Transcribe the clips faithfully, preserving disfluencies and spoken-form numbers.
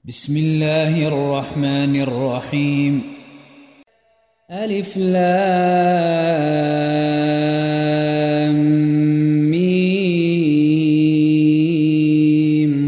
بسم الله الرحمن الرحيم. ألف لام ميم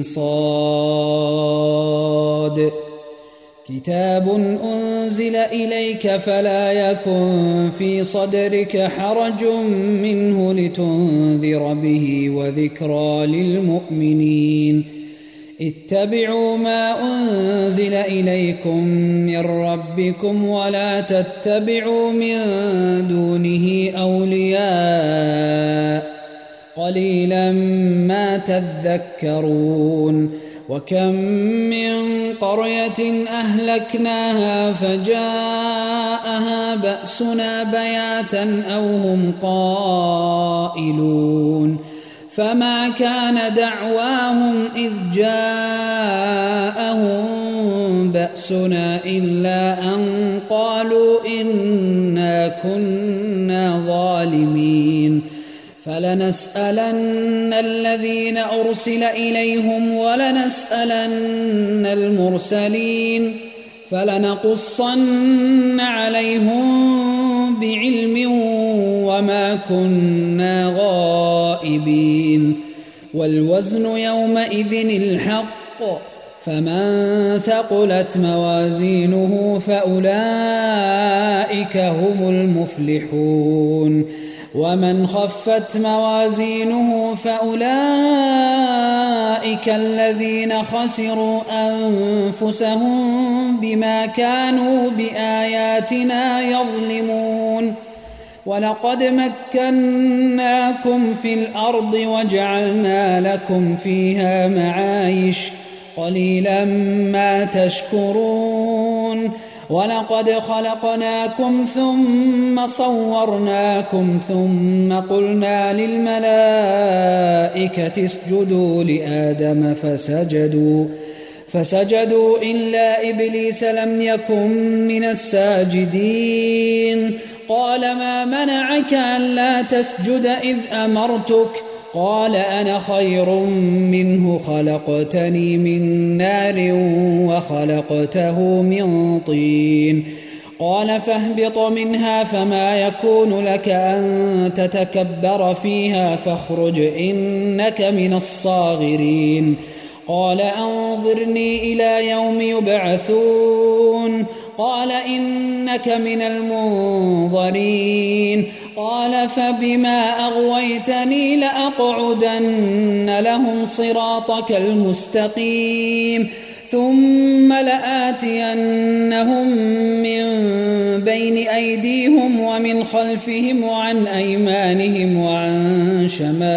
صاد. كتاب أنزل إليك فلا يكن في صدرك حرج منه لتنذر به وذكرى للمؤمنين. اتبعوا ما أنزل إليكم من ربكم ولا تتبعوا من دونه أولياء قليلا ما تذكرون. وكم من قرية أهلكناها فجاءها بأسنا بياتا أو هم قائلون. فما كان دعواهم إذ جاءهم بأسنا إلا أن قالوا إنا كنا ظالمين. فلنسألن الذين أرسل إليهم ولنسألن المرسلين فلنقصن عليهم بعلم وما كنا غائبين. والوزن يومئذ الحق فمن ثقلت موازينه فأولئك هم المفلحون. ومن خفت موازينه فأولئك الذين خسروا أنفسهم بما كانوا بآياتنا يظلمون. ولقد مكناكم في الأرض وجعلنا لكم فيها معايش قليلا ما تشكرون. ولقد خلقناكم ثم صورناكم ثم قلنا للملائكة اسجدوا لآدم فسجدوا فسجدوا إلا إبليس لم يكن من الساجدين. قال ما منعك ألا تسجد إذ أمرتك؟ قال أنا خير منه خلقتني من نار وخلقته من طين. قال فاهبط منها فما يكون لك أن تتكبر فيها فاخرج إنك من الصاغرين. قال أنظرني إلى يوم يبعثون. قال إنك من المنظرين. قال فبما أغويتني لأقعدن لهم صراطك المستقيم ثم لآتينهم من بين أيديهم ومن خلفهم وعن أيمانهم وعن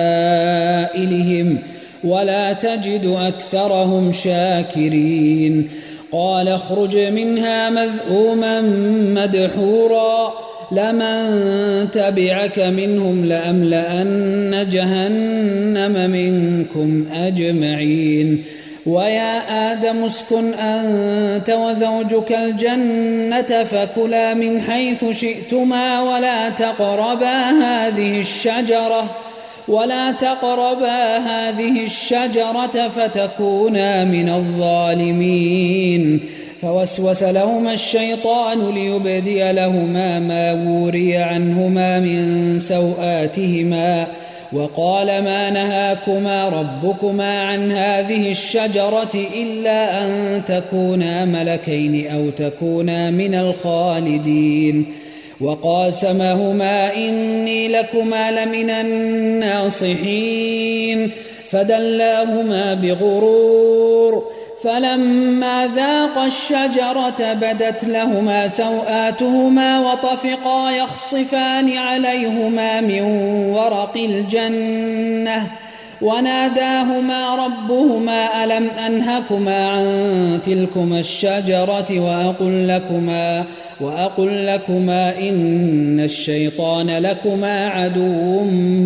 شمائلهم ولا تجد أكثرهم شاكرين. قال اخرج منها مذءوما مدحورا لمن تبعك منهم لأملأن جهنم منكم أجمعين. ويا آدم اسكن أنت وزوجك الجنة فكلا من حيث شئتما ولا تقربا هذه الشجرة ولا تقربا هذه الشجرة فتكونا من الظالمين. فوسوس لهما الشيطان ليبدي لهما ما وري عنهما من سوآتهما وقال ما نهاكما ربكما عن هذه الشجرة إلا أن تكونا ملكين أو تكونا من الخالدين. وقاسمهما إني لكما لمن الناصحين فدلاهما بغرور. فلما ذاقا الشجرة بدت لهما سوآتهما وطفقا يخصفان عليهما من ورق الجنة وناداهما ربهما ألم أنهكما عن تلكما الشجرة وأقل لكما, وأقل لكما إن الشيطان لكما عدو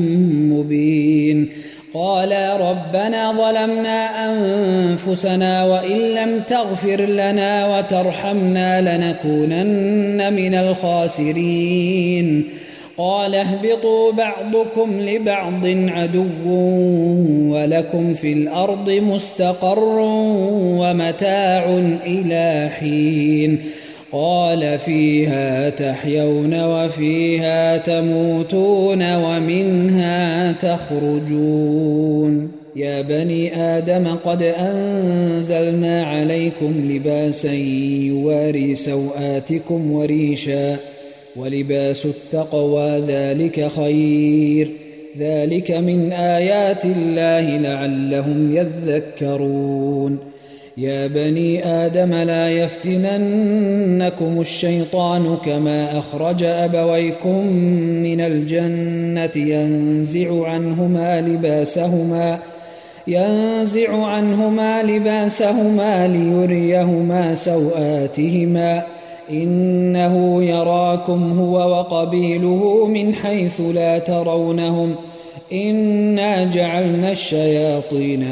مبين. قالا ربنا ظلمنا أنفسنا وإن لم تغفر لنا وترحمنا لنكونن من الخاسرين. قال اهبطوا بعضكم لبعض عدو ولكم في الأرض مستقر ومتاع إلى حين قال فيها تحيون وفيها تموتون ومنها تخرجون يا بني آدم قد أنزلنا عليكم لباسا يواري سوآتكم وريشا ولباس التقوى ذلك خير ذلك من آيات الله لعلهم يذكرون يا بني آدم لا يفتننكم الشيطان كما أخرج أبويكم من الجنة ينزع عنهما لباسهما ينزع عنهما لباسهما ليريهما سوآتهما إنه يراكم هو وقبيله من حيث لا ترونهم إنا جعلنا الشياطين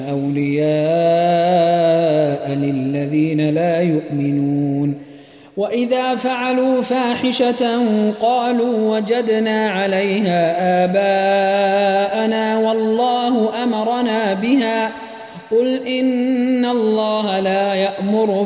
أولياء للذين لا يؤمنون وإذا فعلوا فاحشة قالوا وجدنا عليها آباءنا والله أمرنا بها قل إن الله لا يأمر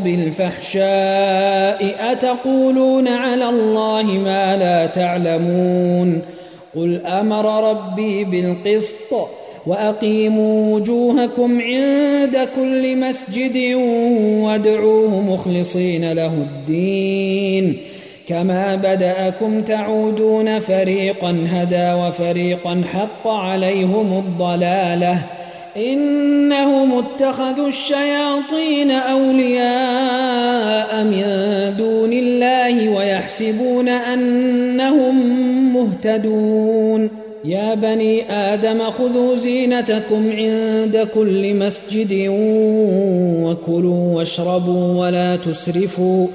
بالفحشاء أتقولون على الله ما لا تعلمون قل أمر ربي بالقسط وأقيموا وجوهكم عند كل مسجد وادعوه مخلصين له الدين كما بدأكم تعودون فريقا هدى وفريقا حق عليهم الضلالة إنهم اتخذوا الشياطين أولياء من دون الله ويحسبون أنهم مهتدون يا بني آدم خذوا زينتكم عند كل مسجد وكلوا واشربوا ولا تسرفوا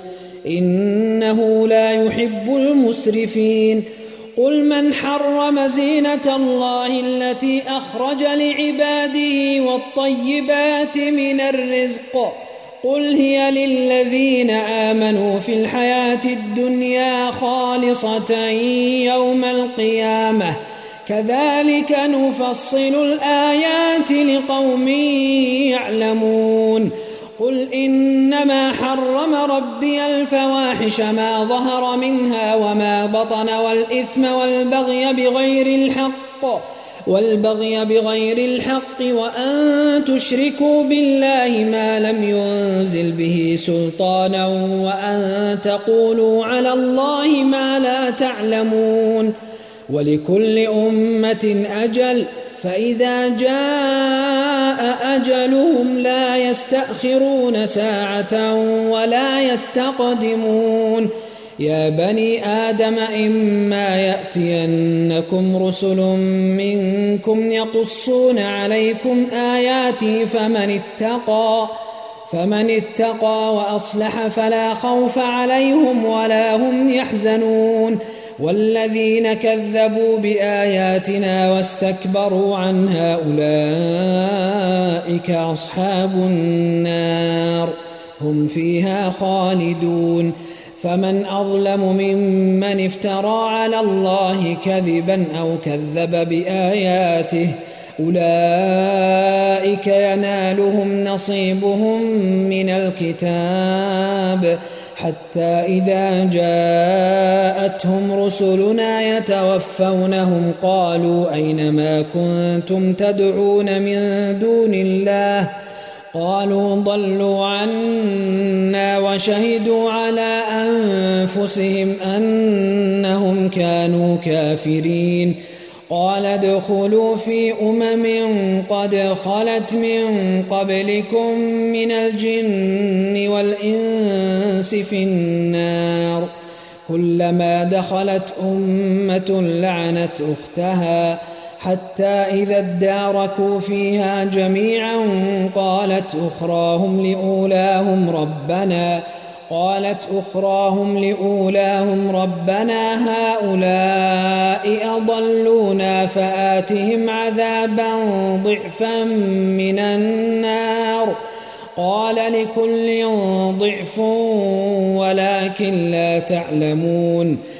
إنه لا يحب المسرفين قل من حرم زينة الله التي أخرج لعباده والطيبات من الرزق قل هي للذين آمنوا في الحياة الدنيا خالصة يوم القيامة كذلك نفصل الآيات لقوم يعلمون قل إنما حرم ربي الفواحش ما ظهر منها وما بطن والإثم والبغي بغير الحق والبغي بغير الحق وأن تشركوا بالله ما لم ينزل به سلطانا وأن تقولوا على الله ما لا تعلمون ولكل أمة أجل فإذا جاء أجلهم لا يستأخرون ساعة ولا يستقدمون يا بني آدم إما يأتينكم رسل منكم يقصون عليكم آياتي فمن اتقى فمن اتقى وأصلح فلا خوف عليهم ولا هم يحزنون والذين كذبوا بآياتنا واستكبروا عنها أولئك أصحاب النار هم فيها خالدون فمن أظلم ممن افترى على الله كذبا أو كذب بآياته أولئك ينالهم نصيبهم من الكتاب حتى إذا جاءتهم رسلنا يتوفونهم قالوا أين ما كنتم تدعون من دون الله قالوا ضلوا عنا وشهدوا على أنفسهم أنهم كانوا كافرين قال ادخلوا في أمم قد خلت من قبلكم من الجن والإنس في النار كلما دخلت أمة لعنت أختها حتى إذا اداركوا فيها جميعا قالت أخراهم لأولاهم ربنا قالت أخراهم لأولاهم ربنا هؤلاء أضلونا فآتهم عذابا ضعفا من النار قال لكل ضعف ولكن لا تعلمون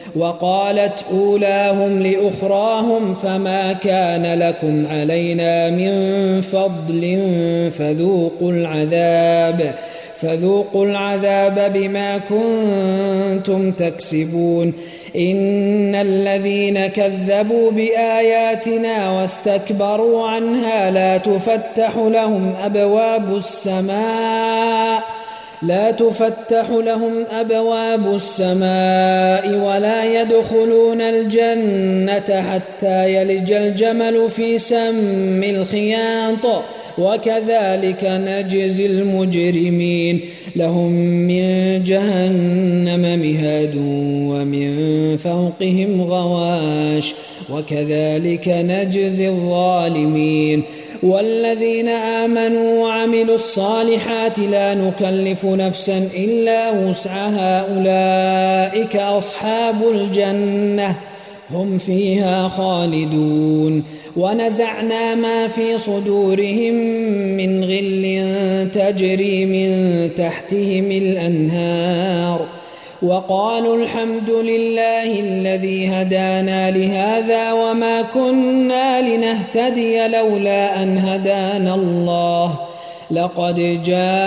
وقالت أولاهم لأخراهم فما كان لكم علينا من فضل فذوقوا العذاب فذوقوا العذاب بما كنتم تكسبون إن الذين كذبوا بآياتنا واستكبروا عنها لا تفتح لهم أبواب السماء لا تفتح لهم أبواب السماء ولا يدخلون الجنة حتى يلج الجمل في سم الخياط وكذلك نجزي المجرمين لهم من جهنم مهاد ومن فوقهم غواش وكذلك نجزي الظالمين والذين آمنوا وعملوا الصالحات لا نكلف نفسا إلا وسعها أولئك أصحاب الجنة هم فيها خالدون ونزعنا ما في صدورهم من غل تجري من تحتهم الأنهار وقالوا الحمد لله الذي هدانا لهذا وما كنا لنهتدي لولا أن هدانا الله لقد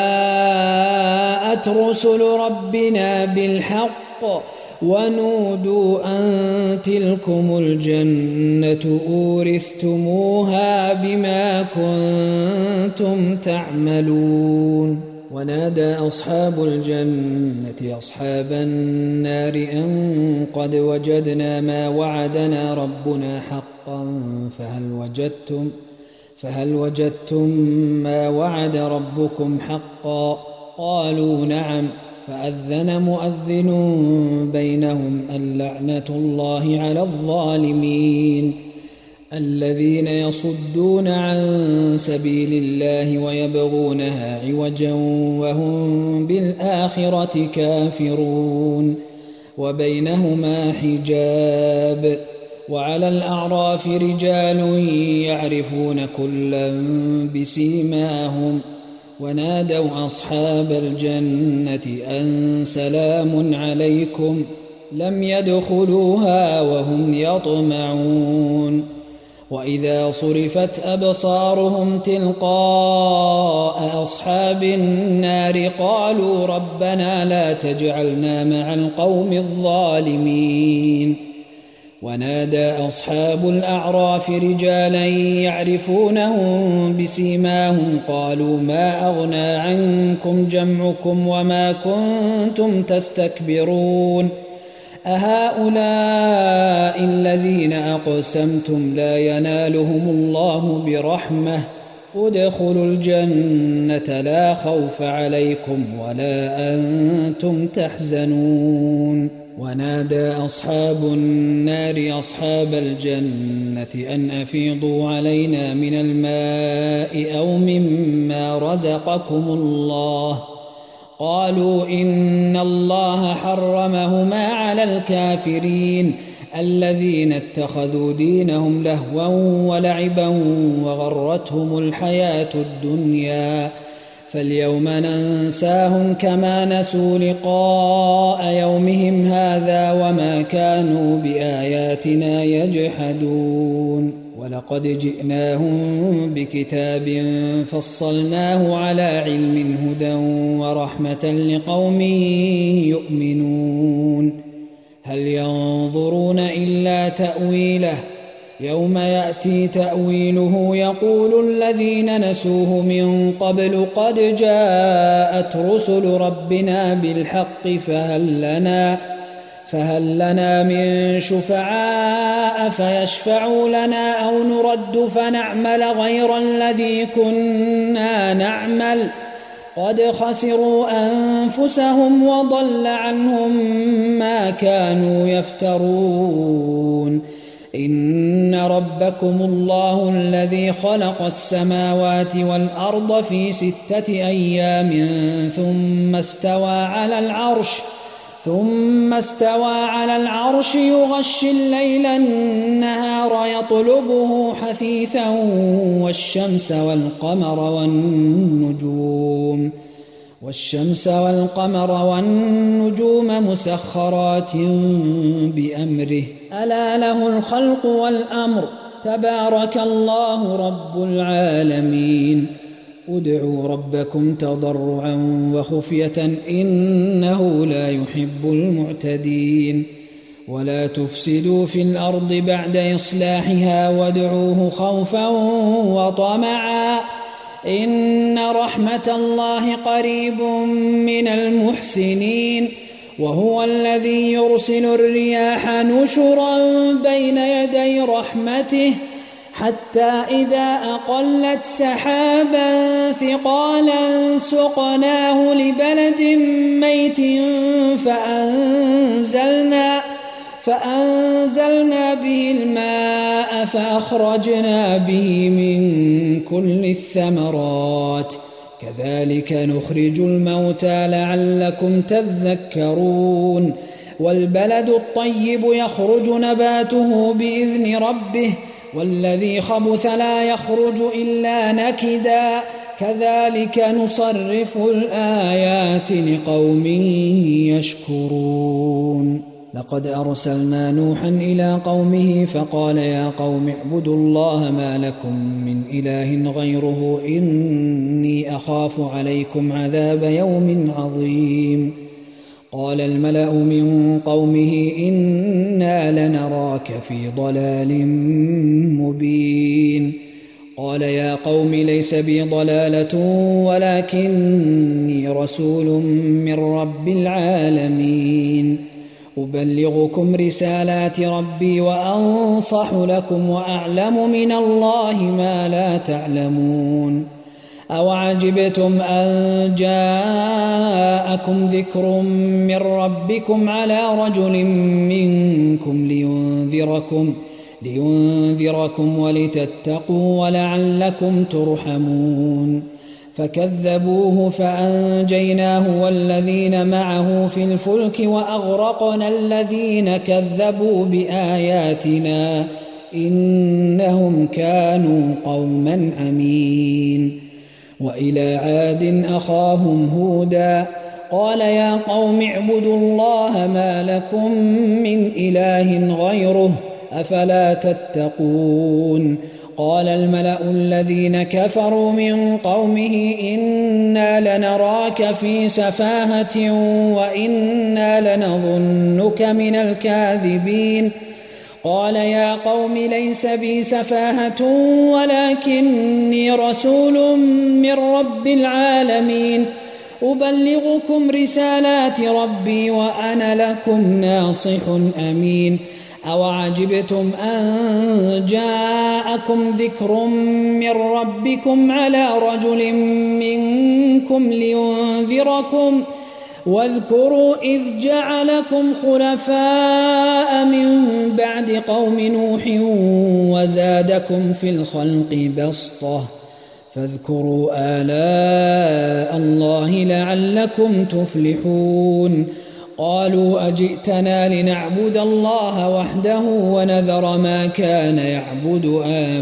جاءت رسل ربنا بالحق ونودوا أن تلكم الجنة أورثتموها بما كنتم تعملون ونادى أصحاب الجنة أصحاب النار أن قد وجدنا ما وعدنا ربنا حقا فهل وجدتم فهل وجدتم ما وعد ربكم حقا قالوا نعم فأذن مؤذن بينهم اللعنة الله على الظالمين الذين يصدون عن سبيل الله ويبغونها عوجا وهم بالآخرة كافرون وبينهما حجاب وعلى الأعراف رجال يعرفون كلا بسيماهم ونادوا أصحاب الجنة أن سلام عليكم لم يدخلوها وهم يطمعون وإذا صرفت أبصارهم تلقاء أصحاب النار قالوا ربنا لا تجعلنا مع القوم الظالمين ونادى أصحاب الأعراف رجالا يعرفونهم بسيماهم قالوا ما أغنى عنكم جمعكم وما كنتم تستكبرون أهؤلاء الذين أقسمتم لا ينالهم الله برحمة ادخلوا الجنة لا خوف عليكم ولا أنتم تحزنون ونادى أصحاب النار أصحاب الجنة أن أفيضوا علينا من الماء أو مما رزقكم الله قالوا إن الله حرمهما على الكافرين الذين اتخذوا دينهم لهوا ولعبا وغرتهم الحياة الدنيا فاليوم ننساهم كما نسوا لقاء يومهم هذا وما كانوا بآياتنا يجحدون ولقد جئناهم بكتاب فصلناه على علم هدى ورحمة لقوم يؤمنون هل ينظرون إلا تأويله يوم يأتي تأويله يقول الذين نسوه من قبل قد جاءت رسل ربنا بالحق فهل لنا فهل لنا من شفعاء فيشفعوا لنا أو نرد فنعمل غير الذي كنا نعمل قد خسروا أنفسهم وضل عنهم ما كانوا يفترون إن ربكم الله الذي خلق السماوات والأرض في ستة أيام ثم استوى على العرش ثم استوى على العرش يغشي الليل النهار يطلبه حثيثا والشمس والقمر والنجوم والشمس والقمر والنجوم مسخرات بأمره ألا له الخلق والأمر تبارك الله رب العالمين ادعوا ربكم تضرعا وخفية إنه لا يحب المعتدين ولا تفسدوا في الأرض بعد إصلاحها وادعوه خوفا وطمعا إن رحمة الله قريب من المحسنين وهو الذي يرسل الرياح نشرا بين يدي رحمته حتى إذا أقلت سحابا ثقالا سقناه لبلد ميت فأنزلنا فأنزلنا به الماء فأخرجنا به من كل الثمرات كذلك نخرج الموتى لعلكم تذكرون والبلد الطيب يخرج نباته بإذن ربه والذي خبث لا يخرج إلا نكدا كذلك نصرف الآيات لقوم يشكرون لقد أرسلنا نوحا إلى قومه فقال يا قوم اعبدوا الله ما لكم من إله غيره إني أخاف عليكم عذاب يوم عظيم قال الملأ من قومه إنا لنراك في ضلال مبين قال يا قوم ليس بي ضلالة ولكني رسول من رب العالمين أبلغكم رسالات ربي وأنصح لكم وأعلم من الله ما لا تعلمون أوعجبتم أن جاءكم ذكر من ربكم على رجل منكم لينذركم لينذركم ولتتقوا ولعلكم ترحمون فكذبوه فأنجيناه والذين معه في الفلك وأغرقنا الذين كذبوا بآياتنا إنهم كانوا قوما عمين وإلى عاد أخاهم هودا قال يا قوم اعبدوا الله ما لكم من إله غيره أفلا تتقون قال الملأ الذين كفروا من قومه إنا لنراك في سفاهة وإنا لنظنك من الكاذبين قال يا قوم ليس بي سفاهة ولكني رسول من رب العالمين أبلغكم رسالات ربي وأنا لكم ناصح أمين أوعجبتم أن جاءكم ذكر من ربكم على رجل منكم لينذركم واذكروا إذ جعلكم خلفاء من بعد قوم نوح وزادكم في الخلق بسطة فاذكروا آلاء الله لعلكم تفلحون قالوا أجئتنا لنعبد الله وحده ونذر ما كان يعبد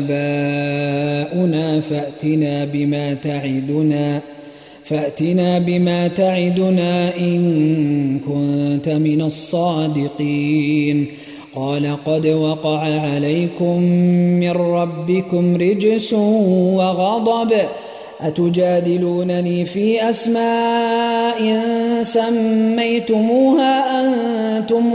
آباؤنا فأتنا بما تعدنا فأتنا بما تعدنا إن كنت من الصادقين قال قد وقع عليكم من ربكم رجس وغضب أتجادلونني في أسماء سميتموها أنتم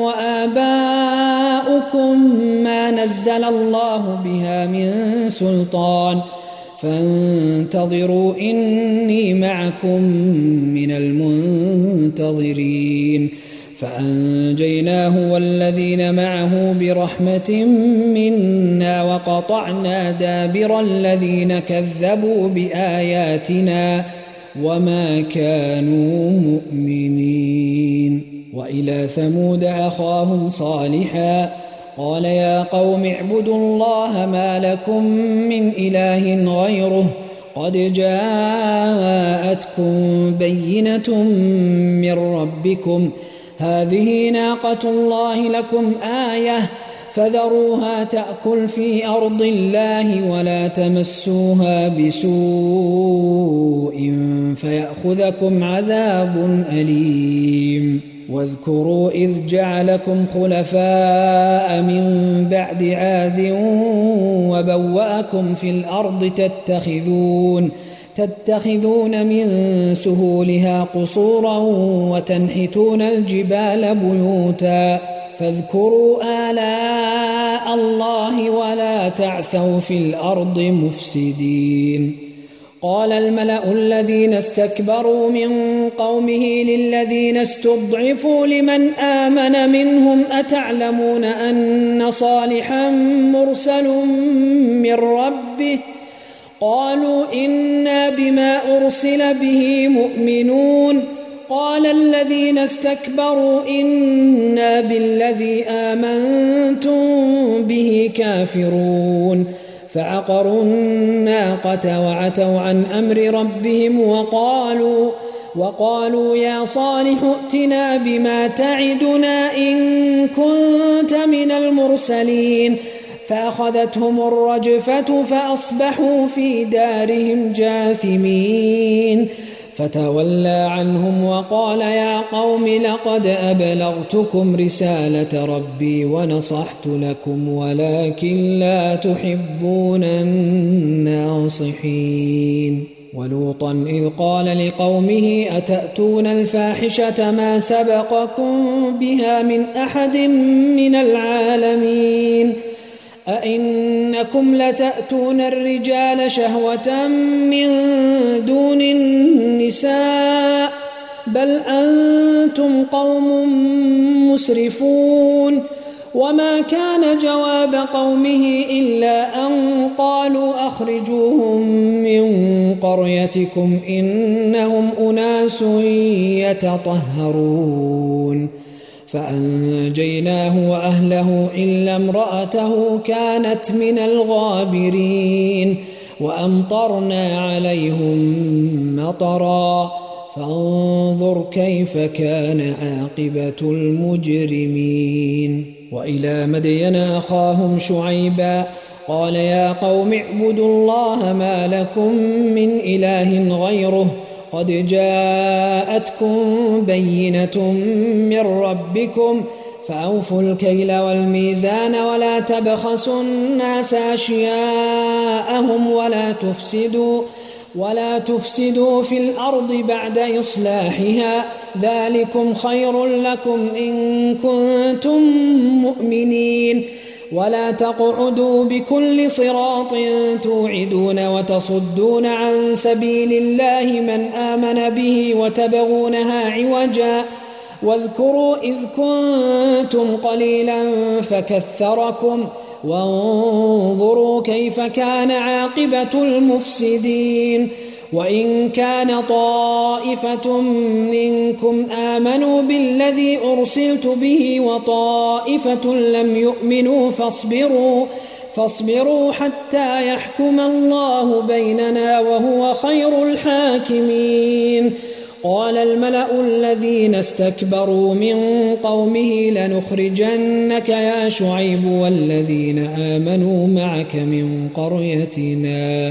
وآباؤكم ما نزل الله بها من سلطان فانتظروا إني معكم من المنتظرين فأنجيناه والذين معه برحمة منا وقطعنا دابر الذين كذبوا بآياتنا وما كانوا مؤمنين وإلى ثمود أخاهم صالحا قال يا قوم اعبدوا الله ما لكم من إله غيره قد جاءتكم بينة من ربكم هذه ناقة الله لكم آية فذروها تأكل في أرض الله ولا تمسوها بسوء فيأخذكم عذاب أليم. واذكروا إذ جعلكم خلفاء من بعد عاد وبوأكم في الأرض تتخذون تتخذون من سهولها قصورا وتنحتون الجبال بيوتا فاذكروا آلاء الله ولا تعثوا في الأرض مفسدين. قال الملأ الذين استكبروا من قومه للذين استضعفوا لمن آمن منهم أتعلمون أن صالحا مرسل من ربه؟ قالوا إنا بما أرسل به مؤمنون. قال الذين استكبروا إنا بالذي آمنتم به كافرون. فعقروا الناقة وعتوا عن أمر ربهم وقالوا وقالوا يا صالح ائتنا بما تعدنا إن كنت من المرسلين. فأخذتهم الرجفة فأصبحوا في دارهم جاثمين. فتولى عنهم وقال يا قوم لقد أبلغتكم رسالة ربي ونصحت لكم ولكن لا تحبون الناصحين. ولوطا إذ قال لقومه أتأتون الفاحشة ما سبقكم بها من أحد من العالمين أئنكم لتأتون الرجال شهوة من دون النساء بل أنتم قوم مسرفون. وما كان جواب قومه إلا أن قالوا أخرجوهم من قريتكم إنهم أناس يتطهرون. فأنجيناه وأهله إلا امرأته كانت من الغابرين. وأمطرنا عليهم مطرا فانظر كيف كان عاقبة المجرمين. وإلى مدين أخاهم شعيبا قال يا قوم اعبدوا الله ما لكم من إله غيره قد جاءتكم بينة من ربكم فأوفوا الكيل والميزان ولا تبخسوا الناس أشياءهم ولا تفسدوا ولا تفسدوا في الأرض بعد إصلاحها ذلكم خير لكم إن كنتم مؤمنين. ولا تقعدوا بكل صراط توعدون وتصدون عن سبيل الله من آمن به وتبغونها عوجا واذكروا إذ كنتم قليلا فكثركم وانظروا كيف كان عاقبة المفسدين. وإن كان طائفة منكم آمنوا بالذي أرسلت به وطائفة لم يؤمنوا فاصبروا فاصبروا حتى يحكم الله بيننا وهو خير الحاكمين. قال الملأ الذين استكبروا من قومه لنخرجنك يا شعيب والذين آمنوا معك من قريتنا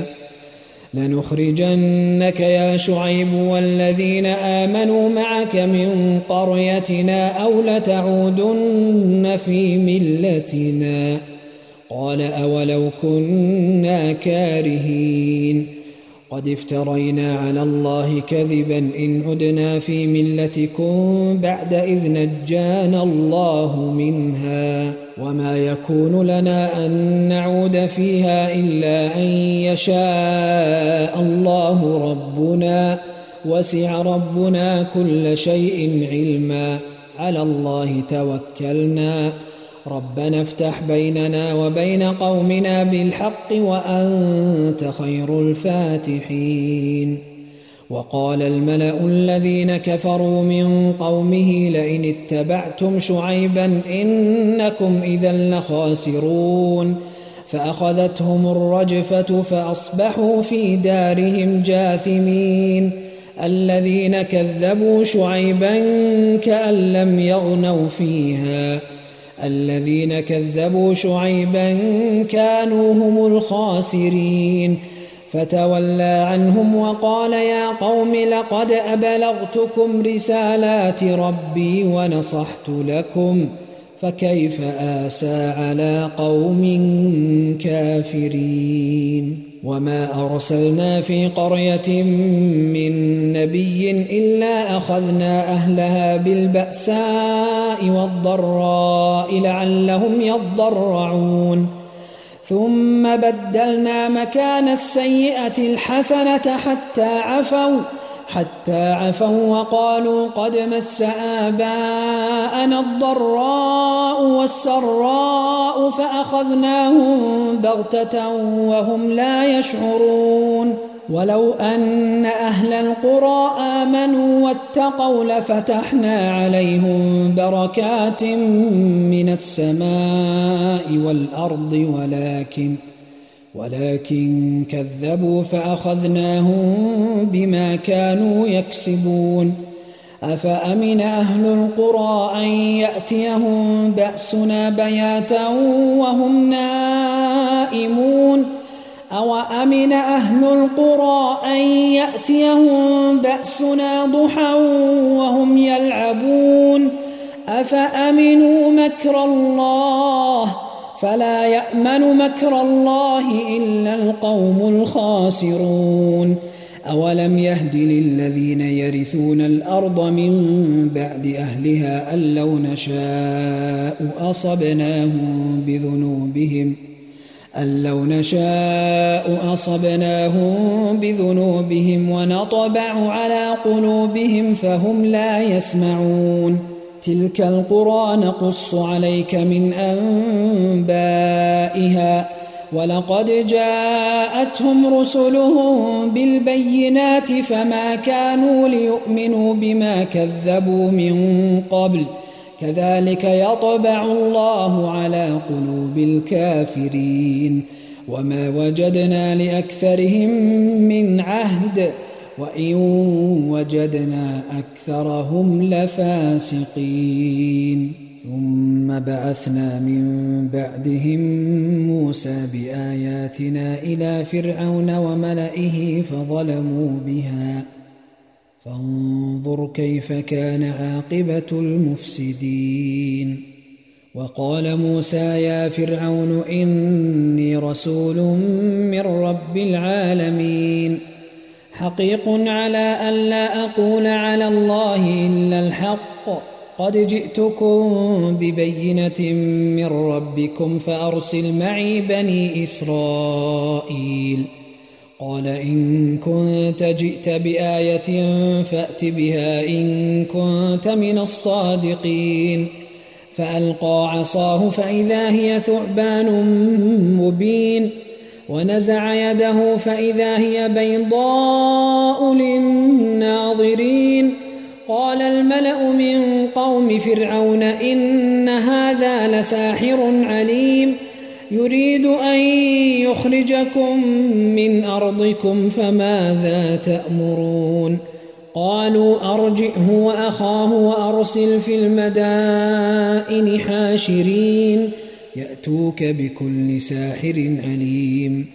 لنخرجنك يا شعيب والذين آمنوا معك من قريتنا أو لتعودن في ملتنا. قال أولو كنا كارهين قد افترينا على الله كذبا إن عدنا في ملتكم بعد إذ نجانا الله منها وما يكون لنا أن نعود فيها إلا أن يشاء الله ربنا وسع ربنا كل شيء علما على الله توكلنا ربنا افتح بيننا وبين قومنا بالحق وأنت خير الفاتحين. وقال الملأ الذين كفروا من قومه لئن اتبعتم شعيبا إنكم إذا لخاسرون. فأخذتهم الرجفة فأصبحوا في دارهم جاثمين. الذين كذبوا شعيبا كأن لم يغنوا فيها الذين كذبوا شعيبا كانوا هم الخاسرين فتولى عنهم وقال يا قوم لقد أبلغتكم رسالات ربي ونصحت لكم فكيف آسى على قوم كافرين وما أرسلنا في قرية من نبي إلا أخذنا أهلها بالبأساء والضراء لعلهم يضرعون ثم بدلنا مكان السيئة الحسنة حتى عفوا حتى عفوا وقالوا قد مس آباءنا الضراء والسراء فأخذناهم بغتة وهم لا يشعرون ولو أن أهل القرى آمنوا واتقوا لفتحنا عليهم بركات من السماء والأرض ولكن ولكن كذبوا فأخذناهم بما كانوا يكسبون أفأمن أهل القرى أن يأتيهم بأسنا بياتا وهم نائمون أو أمن أهل القرى أن يأتيهم بأسنا ضحى وهم يلعبون أفأمنوا مكر الله فلا يأمن مكر الله إلا القوم الخاسرون أولم يهد للذين يرثون الأرض من بعد أهلها أن لو نشاء أصبناهم بذنوبهم أن لو نشاء أصبناهم بذنوبهم ونطبع على قلوبهم فهم لا يسمعون تلك القرى نقص عليك من أنبائها ولقد جاءتهم رسلهم بالبينات فما كانوا ليؤمنوا بما كذبوا من قبل كذلك يطبع الله على قلوب الكافرين وما وجدنا لأكثرهم من عهد وإن وجدنا أكثرهم لفاسقين ثم بعثنا من بعدهم موسى بآياتنا إلى فرعون وملئه فظلموا بها فانظر كيف كان عاقبة المفسدين وقال موسى يا فرعون إني رسول من رب العالمين حقيق على أن لا أقول على الله إلا الحق قد جئتكم ببينة من ربكم فأرسل معي بني إسرائيل قال إن كنت جئت بآية فأت بها إن كنت من الصادقين فألقى عصاه فإذا هي ثعبان مبين ونزع يده فإذا هي بيضاء للناظرين قال الملأ من قوم فرعون إن هذا لساحر عليم يريد أن يخرجكم من أرضكم فماذا تأمرون قالوا أرجئه وأخاه وأرسل في المدائن حاشرين يأتوك بكل ساحر عليم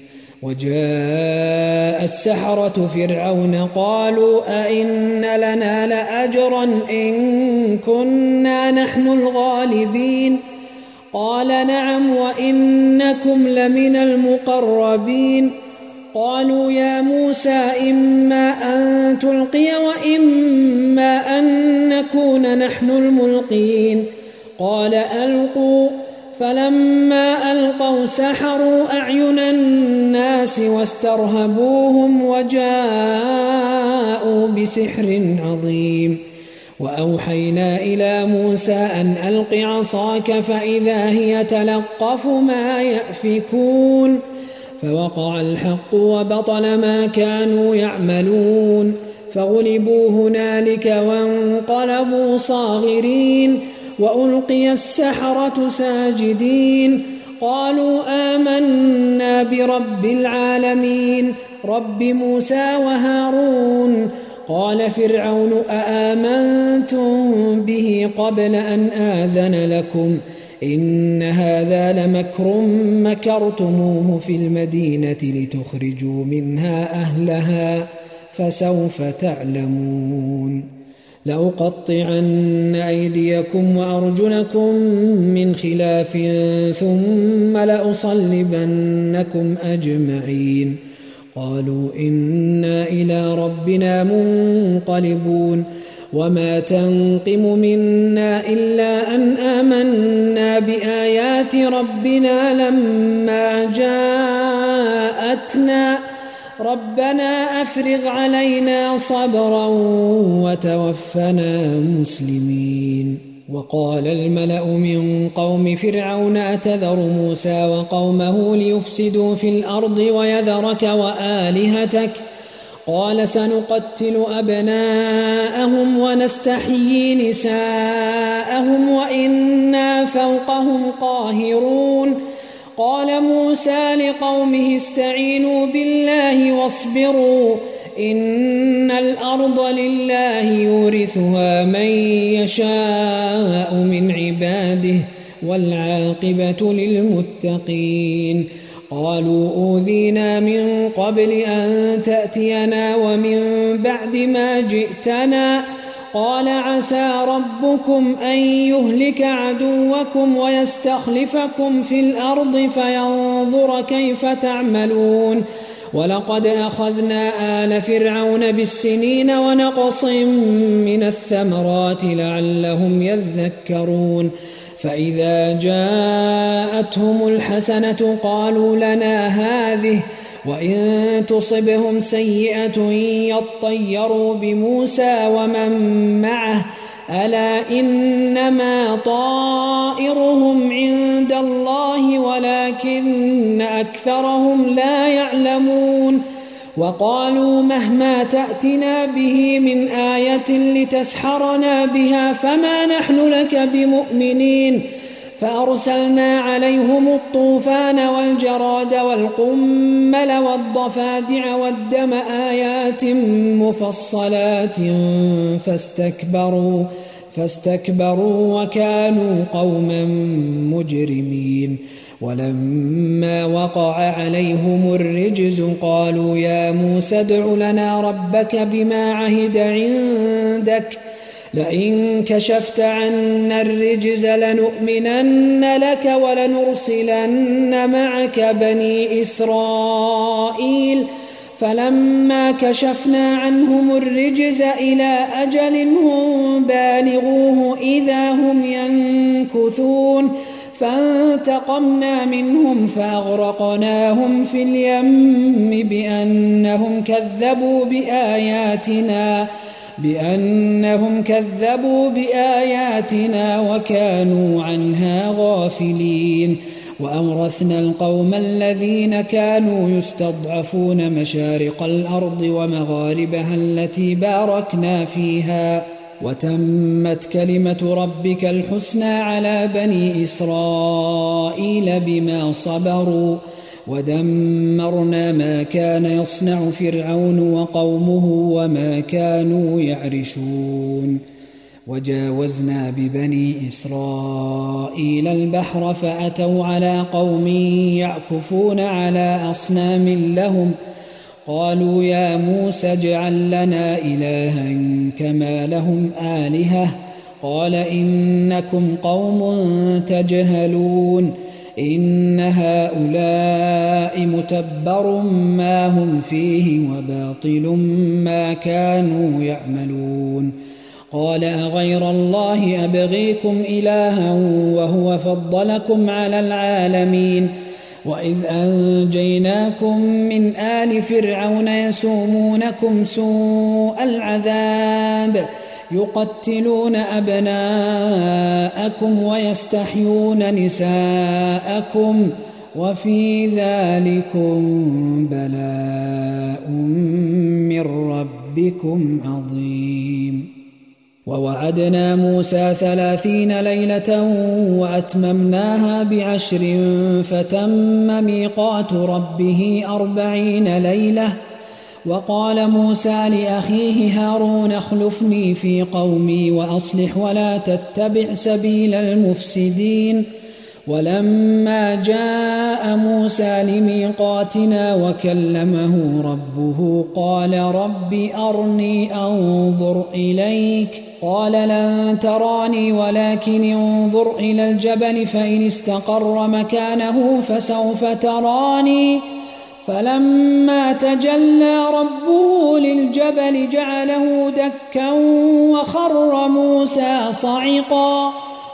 وجاء السحرة فرعون قالوا أئن لنا لأجرا إن كنا نحن الغالبين قال نعم وإنكم لمن المقربين قالوا يا موسى إما أن تلقي وإما أن نكون نحن الملقين قال ألقوا فلما ألقوا سحروا أعين الناس واسترهبوهم وجاءوا بسحر عظيم وأوحينا إلى موسى أن ألق عصاك فإذا هي تلقف ما يأفكون فوقع الحق وبطل ما كانوا يعملون فغلبوا هنالك وانقلبوا صاغرين وألقي السحرة ساجدين قالوا آمنا برب العالمين رب موسى وهارون قال فرعون أآمنتم به قبل أن آذن لكم إن هذا لمكر مكرتموه في المدينة لتخرجوا منها أهلها فسوف تعلمون لأقطعن أيديكم وأرجلكم من خلاف ثم لأصلبنكم أجمعين قالوا إنا إلى ربنا منقلبون وما تنقم منا إلا أن آمنا بآيات ربنا لما جاءتنا ربنا أفرغ علينا صبرا وتوفنا مسلمين وقال الملأ من قوم فرعون أتذر موسى وقومه ليفسدوا في الأرض ويذرك وآلهتك قال سنقتل أبناءهم ونستحيي نساءهم وإنا فوقهم قاهرون قال موسى لقومه استعينوا بالله واصبروا إن الأرض لله يورثها من يشاء من عباده والعاقبة للمتقين قالوا أوذينا من قبل أن تأتينا ومن بعد ما جئتنا قال عسى ربكم أن يهلك عدوكم ويستخلفكم في الأرض فينظر كيف تعملون ولقد أخذنا آل فرعون بالسنين ونقص من الثمرات لعلهم يذكرون فإذا جاءتهم الحسنة قالوا لنا هذه وإن تصبهم سيئة يطيروا بموسى ومن معه ألا إنما طائرهم عند الله ولكن أكثرهم لا يعلمون وقالوا مهما تأتنا به من آية لتسحرنا بها فما نحن لك بمؤمنين فأرسلنا عليهم الطوفان والجراد والقمل والضفادع والدم آيات مفصلات فاستكبروا فاستكبروا وكانوا قوما مجرمين ولما وقع عليهم الرجز قالوا يا موسى ادع لنا ربك بما عهد عندك لئن كشفت عنا الرجز لنؤمنن لك ولنرسلن معك بني إسرائيل فلما كشفنا عنهم الرجز إلى أجل هم بالغوه إذا هم ينكثون فانتقمنا منهم فأغرقناهم في اليم بأنهم كذبوا بآياتنا بأنهم كذبوا بآياتنا وكانوا عنها غافلين وأورثنا القوم الذين كانوا يستضعفون مشارق الأرض ومغاربها التي باركنا فيها وتمت كلمة ربك الحسنى على بني إسرائيل بما صبروا ودمرنا ما كان يصنع فرعون وقومه وما كانوا يعرشون وجاوزنا ببني إسرائيل البحر فأتوا على قوم يعكفون على أصنام لهم قالوا يا موسى اجعل لنا إلها كما لهم آلهة قال إنكم قوم تجهلون إن هؤلاء متبر ما هم فيه وباطل ما كانوا يعملون قال أغير الله أبغيكم إلها وهو فضلكم على العالمين وإذ أنجيناكم من آل فرعون يسومونكم سوء العذاب يقتلون أبناءكم ويستحيون نساءكم وفي ذلكم بلاء من ربكم عظيم ووعدنا موسى ثلاثين ليلة وأتممناها بعشر فتم ميقات ربه أربعين ليلة وقال موسى لأخيه هارون اخلفني في قومي وأصلح ولا تتبع سبيل المفسدين ولما جاء موسى لميقاتنا وكلمه ربه قال رب أرني أنظر إليك قال لن تراني ولكن انظر إلى الجبل فإن استقر مكانه فسوف تراني فلما تجلى ربه للجبل جعله دكا وخر موسى صعقا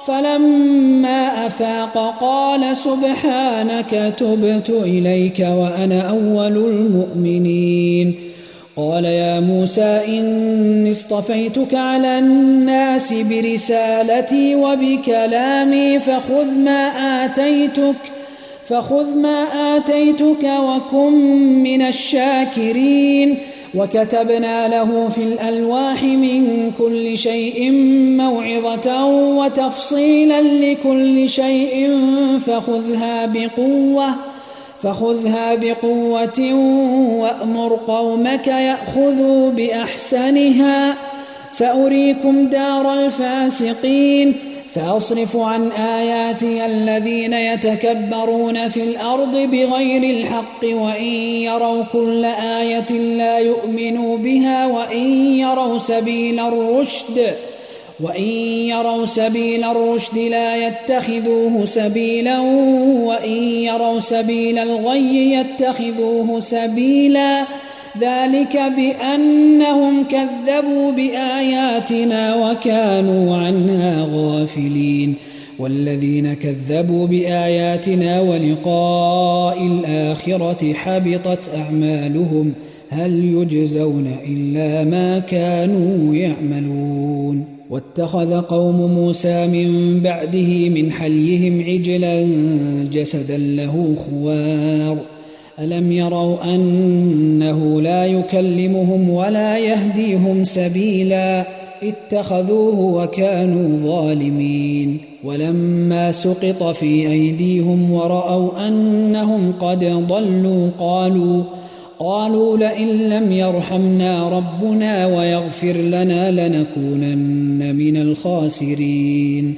فلما أفاق قال سبحانك تبت إليك وأنا أول المؤمنين قال يا موسى إني اصطفيتك على الناس برسالتي وبكلامي فخذ ما آتيتك فخذ ما آتيتك وكن من الشاكرين وكتبنا له في الألواح من كل شيء موعظة وتفصيلا لكل شيء فخذها بقوة فخذها بقوة وأمر قومك يأخذوا بأحسنها سأريكم دار الفاسقين سأصرف عن آياتي الذين يتكبرون في الأرض بغير الحق وإن يروا كل آية لا يؤمنوا بها وإن يروا سبيل الرشد وإن يروا سبيل الرشد لا يتخذوه سبيلا وإن يروا سبيل الغي يتخذوه سبيلا ذلك بأنهم كذبوا بآياتنا وكانوا عنها غافلين والذين كذبوا بآياتنا ولقاء الآخرة حبطت أعمالهم هل يجزون إلا ما كانوا يعملون واتخذ قوم موسى من بعده من حليهم عجلا جسدا له خوار ألم يروا أنه لا يكلمهم ولا يهديهم سبيلا اتخذوه وكانوا ظالمين ولما سقط في أيديهم ورأوا أنهم قد ضلوا قالوا قالوا لئن لم يرحمنا ربنا ويغفر لنا لنكونن من الخاسرين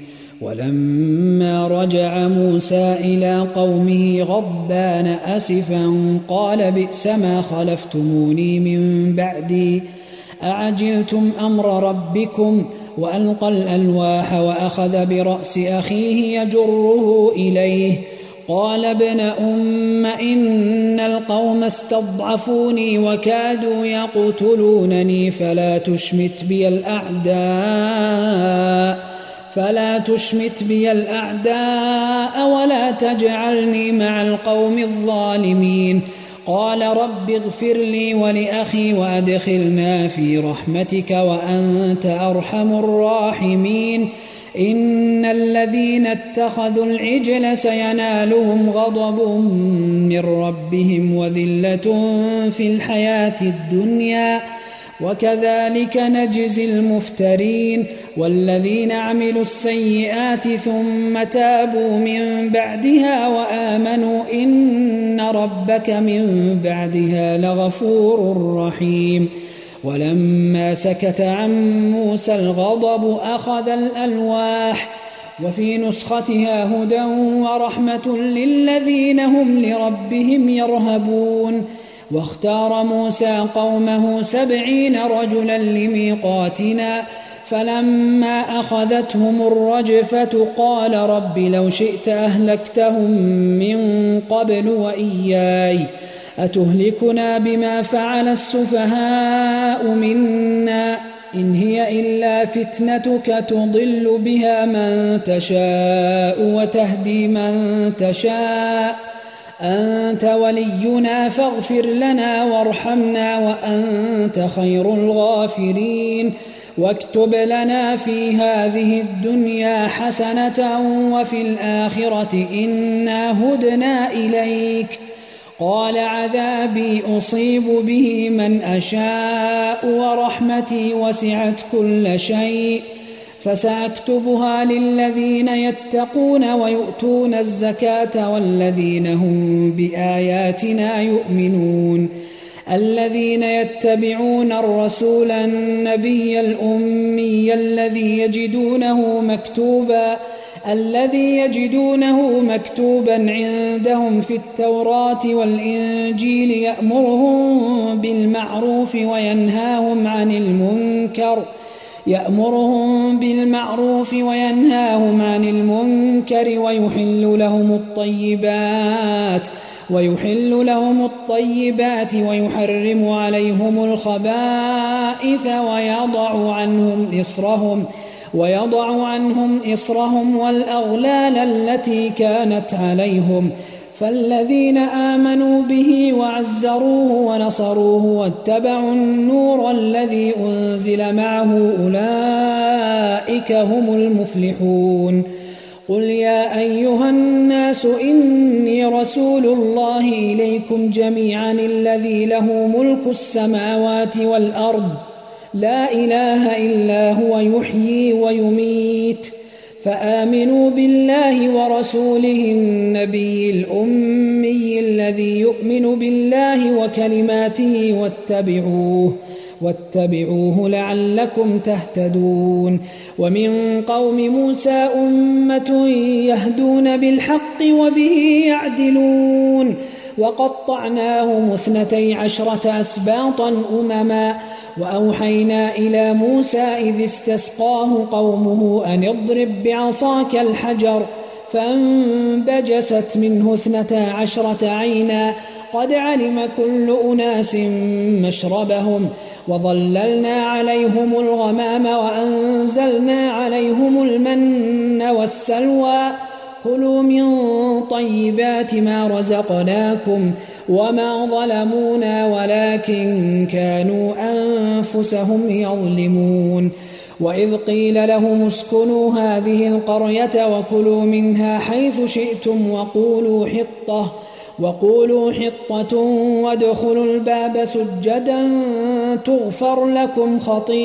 ولما رجع موسى إلى قومه غضبان أسفا قال بئس ما خلفتموني من بعدي أعجلتم أمر ربكم وألقى الألواح وأخذ برأس أخيه يجره إليه قال ابن أم إن القوم استضعفوني وكادوا يقتلونني فلا تشمت بي الأعداء فلا تشمت بي الأعداء ولا تجعلني مع القوم الظالمين قال رب اغفر لي ولأخي وأدخلنا في رحمتك وأنت أرحم الراحمين إن الذين اتخذوا العجل سينالهم غضب من ربهم وذلة في الحياة الدنيا وكذلك نجزي المفترين والذين عملوا السيئات ثم تابوا من بعدها وآمنوا إن ربك من بعدها لغفور رحيم ولما سكت عن موسى الغضب أخذ الألواح وفي نسختها هدى ورحمة للذين هم لربهم يرهبون واختار موسى قومه سبعين رجلا لميقاتنا فلما أخذتهم الرجفة قال رب لو شئت أهلكتهم من قبل وإياي أتهلكنا بما فعل السفهاء منا إن هي إلا فتنتك تضل بها من تشاء وتهدي من تشاء أنت ولينا فاغفر لنا وارحمنا وأنت خير الغافرين واكتب لنا في هذه الدنيا حسنة وفي الآخرة إنا هدنا إليك قال عذابي أصيب به من أشاء ورحمتي وسعت كل شيء فسأكتبها للذين يتقون ويؤتون الزكاة والذين هم بآياتنا يؤمنون الذين يتبعون الرسول النبي الأمي الذي يجدونه مكتوبا الذي يجدونه مكتوبا عندهم في التوراة والإنجيل يأمرهم بالمعروف وينهاهم عن المنكر يأمرهم بالمعروف وينهاهم عن المنكر ويحل لهم الطيبات ويحل لهم الطيبات ويحرم عليهم الخبائث ويضع عنهم إصرهم ويضع عنهم إصرهم والأغلال التي كانت عليهم فالذين آمنوا به وعزروه ونصروه واتبعوا النور الذي أنزل معه أولئك هم المفلحون قل يا أيها الناس إني رسول الله إليكم جميعا الذي له ملك السماوات والأرض لا إله إلا هو يحيي ويميت فآمنوا بالله ورسوله النبي الأمي الذي يؤمن بالله وكلماته واتبعوه واتبعوه لعلكم تهتدون ومن قوم موسى أمة يهدون بالحق وبه يعدلون وقطعناهم اثنتي عشرة أسباطا أمما وأوحينا إلى موسى إذ استسقاه قومه أن اضرب بعصاك الحجر فانبجست منه اثنتا عشرة عينا قد علم كل أناس مشربهم وظللنا عليهم الغمام وأنزلنا عليهم المن والسلوى كلوا من طيبات ما رزقناكم وما ظلمونا ولكن كانوا أنفسهم يظلمون وإذ قيل لهم اسكنوا هذه القرية وكلوا منها حيث شئتم وقولوا حطة وقولوا حطة وادخلوا الباب سجدا تغفر لكم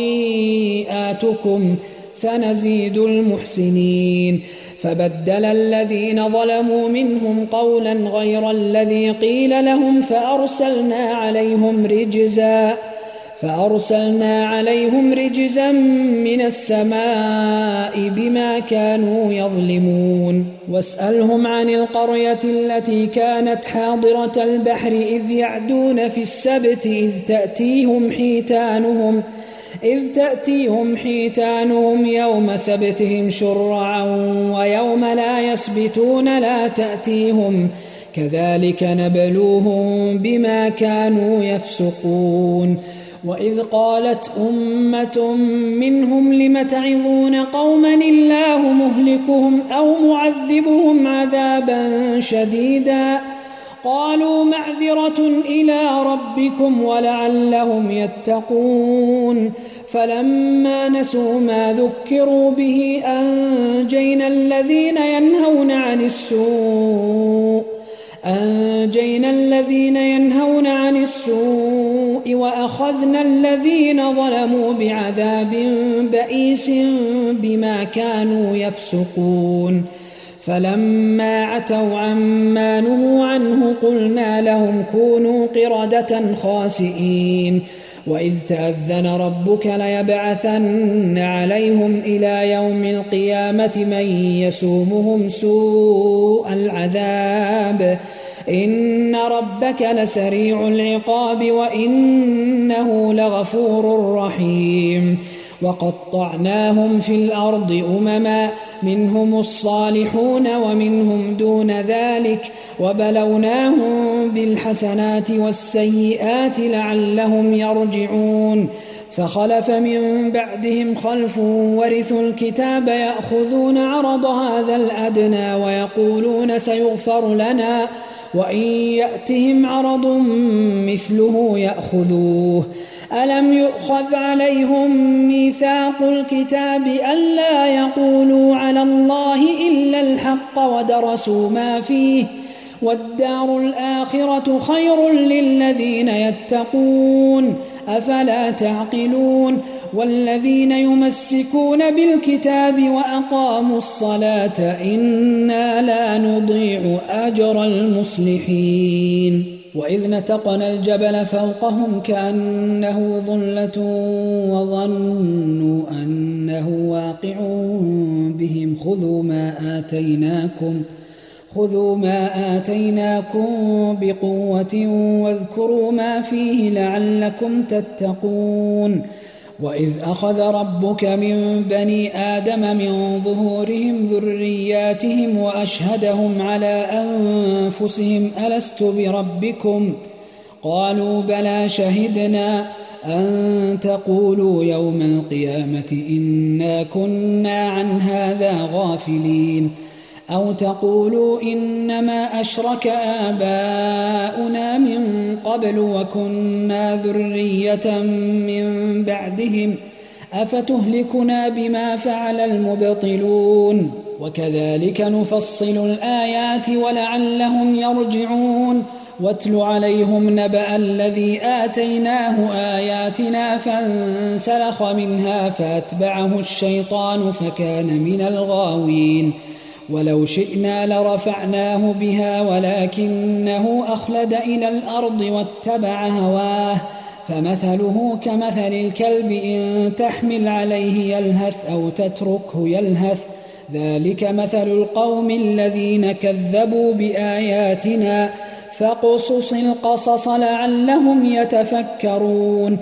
خطيئاتكم سنزيد المحسنين فبدل الذين ظلموا منهم قولا غير الذي قيل لهم فأرسلنا عليهم رجزا فأرسلنا عليهم رجزا من السماء بما كانوا يظلمون واسألهم عن القرية التي كانت حاضرة البحر إذ يعدون في السبت إذ تأتيهم حيتانهم إذ تأتيهم حيتانهم يوم سبتهم شرعا ويوم لا يسبتون لا تأتيهم كذلك نبلوهم بما كانوا يفسقون وإذ قالت أمة منهم لم تعظون قوما الله مهلكهم أو معذبهم عذابا شديدا قالوا معذرة إلى ربكم ولعلهم يتقون فلما نسوا ما ذكروا به أنجينا الذين ينهون عن السوء أنجينا الذين ينهون عن السوء وأخذنا الذين ظلموا بعذاب بئيس بما كانوا يفسقون فلما عتوا عما نهوا عنه قلنا لهم كونوا قردة خاسئين وإذ تأذن ربك ليبعثن عليهم إلى يوم القيامة من يسومهم سوء العذاب إن ربك لسريع العقاب وإنه لغفور رحيم وقطعناهم في الأرض أمما منهم الصالحون ومنهم دون ذلك وبلوناهم بالحسنات والسيئات لعلهم يرجعون فخلف من بعدهم خلف ورثوا الكتاب يأخذون عرض هذا الأدنى ويقولون سيغفر لنا وإن يأتهم عرض مثله يأخذوه ألم يؤخذ عليهم ميثاق الكتاب ألا يقولوا على الله إلا الحق ودرسوا ما فيه والدار الآخرة خير للذين يتقون أفلا تعقلون والذين يمسكون بالكتاب وأقاموا الصلاة إنا لا نضيع أجر المصلحين وإذ نتقنا الجبل فوقهم كأنه ظلة وظنوا أنه واقع بهم خذوا ما آتيناكم خذوا ما آتيناكم بقوة واذكروا ما فيه لعلكم تتقون وإذ أخذ ربك من بني آدم من ظهورهم ذرياتهم وأشهدهم على أنفسهم ألست بربكم قالوا بلى شهدنا أن تقولوا يوم القيامة إنا كنا عن هذا غافلين أو تقولوا إنما أشرك آباؤنا من قبل وكنا ذرية من بعدهم أفتهلكنا بما فعل المبطلون وكذلك نفصل الآيات ولعلهم يرجعون واتل عليهم نبأ الذي آتيناه آياتنا فانسلخ منها فأتبعه الشيطان فكان من الغاوين ولو شئنا لرفعناه بها ولكنه أخلد إلى الأرض واتبع هواه فمثله كمثل الكلب إن تحمل عليه يلهث أو تتركه يلهث ذلك مثل القوم الذين كذبوا بآياتنا فاقصص القصص لعلهم يتفكرون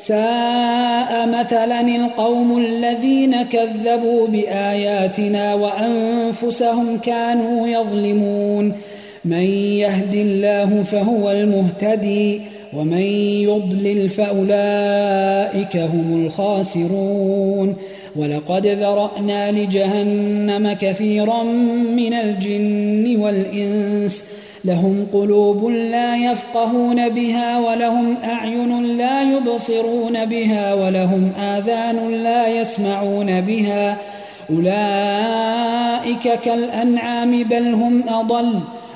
ساء مثلا القوم الذين كذبوا بآياتنا وأنفسهم كانوا يظلمون من يهد الله فهو المهتدي ومن يضلل فأولئك هم الخاسرون ولقد ذرأنا لجهنم كثيرا من الجن والإنس لهم قلوب لا يفقهون بها ولهم أعين لا يبصرون بها ولهم آذان لا يسمعون بها أولئك كالأنعام بل هم أضل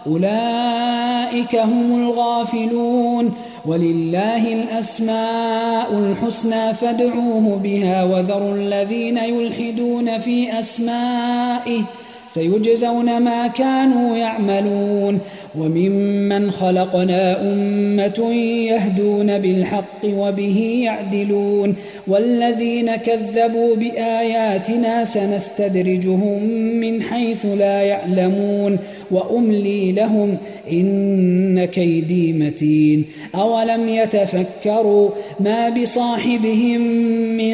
أولئك هم الغافلون ولله الأسماء الحسنى فادعوه بها وذروا الذين يلحدون في أسمائه سيجزون ما كانوا يعملون وممن خلقنا أمة يهدون بالحق وبه يعدلون والذين كذبوا بآياتنا سنستدرجهم من حيث لا يعلمون وأملي لهم إن كيدي متين أولم يتفكروا ما بصاحبهم من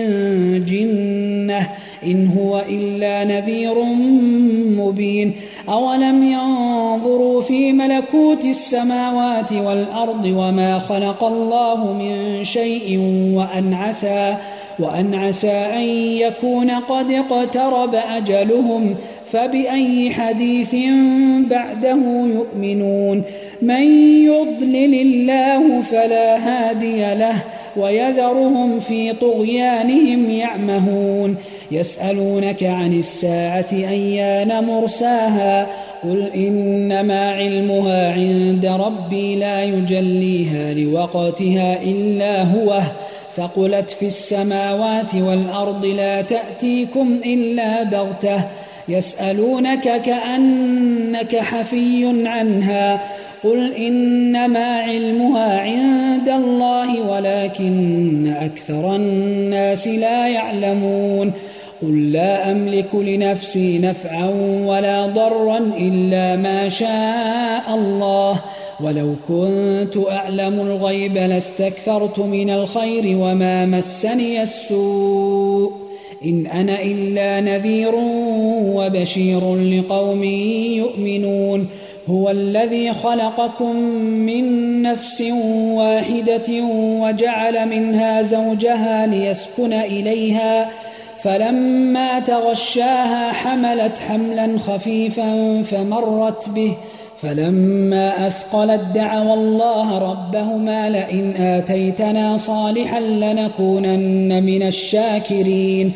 جنة إن هو إلا نذير مبين أولم ينظروا في ملكوت السماوات والأرض وما خلق الله من شيء وأن عسى وأن عسى أن يكون قد اقترب أجلهم فبأي حديث بعده يؤمنون من يضلل الله فلا هادي له ويذرهم في طغيانهم يعمهون يسألونك عن الساعة أيان مرساها قل إنما علمها عند ربي لا يجليها لوقتها إلا هو ثقلت في السماوات والأرض لا تأتيكم إلا بغتة يسألونك كأنك حفي عنها قل إنما علمها عند الله ولكن أكثر الناس لا يعلمون قل لا أملك لنفسي نفعا ولا ضرا إلا ما شاء الله ولو كنت أعلم الغيب لاستكثرت من الخير وما مسني السوء إن أنا إلا نذير وبشير لقوم يؤمنون هو الذي خلقكم من نفس واحدة وجعل منها زوجها ليسكن إليها فلما تغشاها حملت حملا خفيفا فمرت به فلما أثقلت دعوا الله ربهما لئن آتيتنا صالحا لنكونن من الشاكرين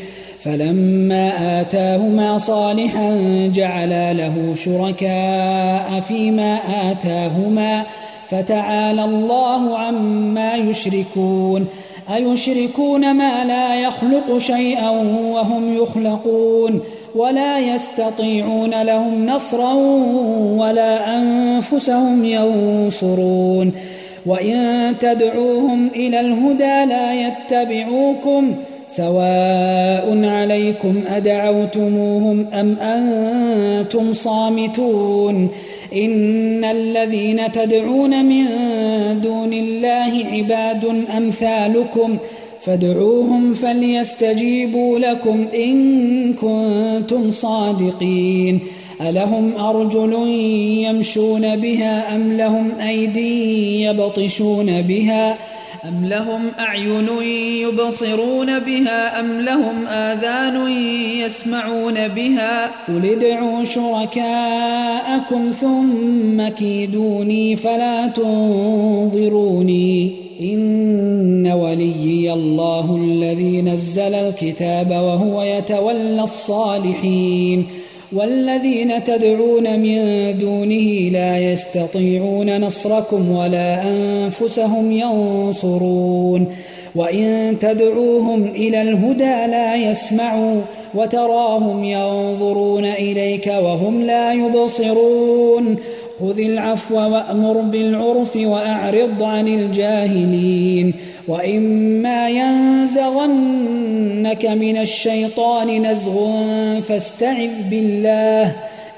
فلما آتاهما صالحا جعلا له شركاء فيما آتاهما فتعالى الله عما يشركون أيشركون ما لا يخلق شيئا وهم يخلقون ولا يستطيعون لهم نصرا ولا أنفسهم ينصرون وإن تدعوهم إلى الهدى لا يتبعوكم سواء عليكم أدعوتموهم أم أنتم صامتون إن الذين تدعون من دون الله عباد أمثالكم فادعوهم فليستجيبوا لكم إن كنتم صادقين ألهم أرجل يمشون بها أم لهم أيدي يبطشون بها أم لهم أعين يبصرون بها أم لهم آذان يسمعون بها قل ادعوا شركاءكم ثم كيدوني فلا تنظروني إن وليي الله الذي نزل الكتاب وهو يتولى الصالحين والذين تدعون من دونه لا يستطيعون نصركم ولا أنفسهم ينصرون وإن تدعوهم إلى الهدى لا يسمعوا وتراهم ينظرون إليك وهم لا يبصرون خذ العفو وأمر بالعرف وأعرض عن الجاهلين وإما ينزغنك من الشيطان نزغ فاستعذ بالله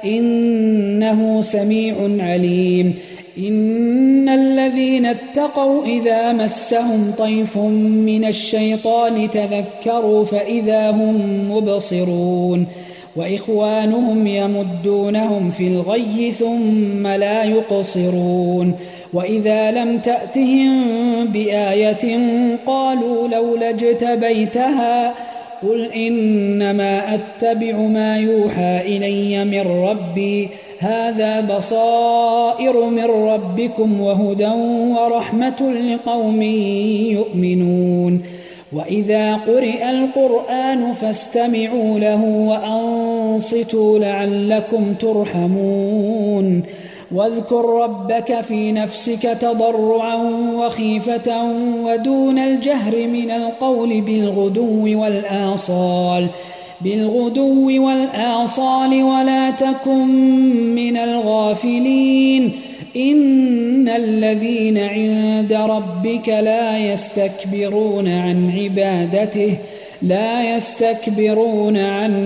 إنه سميع عليم إن الذين اتقوا إذا مسهم طيف من الشيطان تذكروا فإذا هم مبصرون وإخوانهم يمدونهم في الغي ثم لا يقصرون وإذا لم تأتهم بآية قالوا لولا اجتبيتها قل إنما أتبع ما يوحى إلي من ربي هذا بصائر من ربكم وهدى ورحمة لقوم يؤمنون وإذا قرئ القرآن فاستمعوا له وأنصتوا لعلكم ترحمون واذكر ربك في نفسك تضرعا وخيفة ودون الجهر من القول بالغدو والآصال بالغدو والآصال ولا تكن من الغافلين إن الذين عند ربك لا يستكبرون عن عبادته لا يستكبرون عن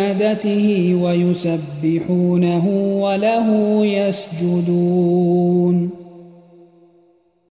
عبادته ويسبحونه وله يسجدون